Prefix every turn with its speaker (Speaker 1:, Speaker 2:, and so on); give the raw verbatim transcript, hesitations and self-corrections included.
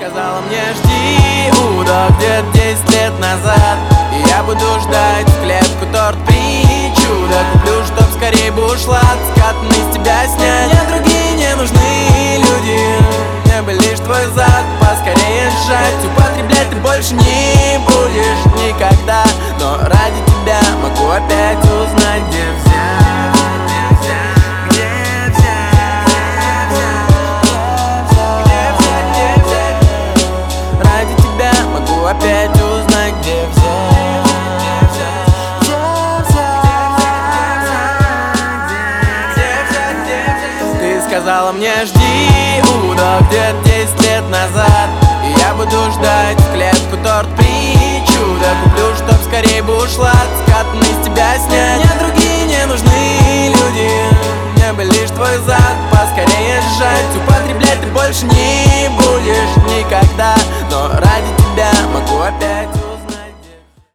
Speaker 1: сказала мне: жди, Уда, где-то десять лет назад, и я буду ждать в клетку торт причуда. Куплю, чтоб скорей бы ушла, скатанный с тебя снять. Мне другие не нужны люди, мне бы лишь твой зад поскорее сжать. Употреблять ты больше не будешь никогда, но ради тебя могу опять узнать, где взять. Опять узнать, где взять. Ты сказала мне: жди, Уда, где-то десять лет назад, и я буду ждать в клетку торт причуда. Куплю, чтоб скорей бы ушла, скатанный с тебя снять. Мне другие не нужны люди, мне бы лишь твой зад поскорее сжать. Употреблять ты больше не будешь никогда, но ради тебя могу опять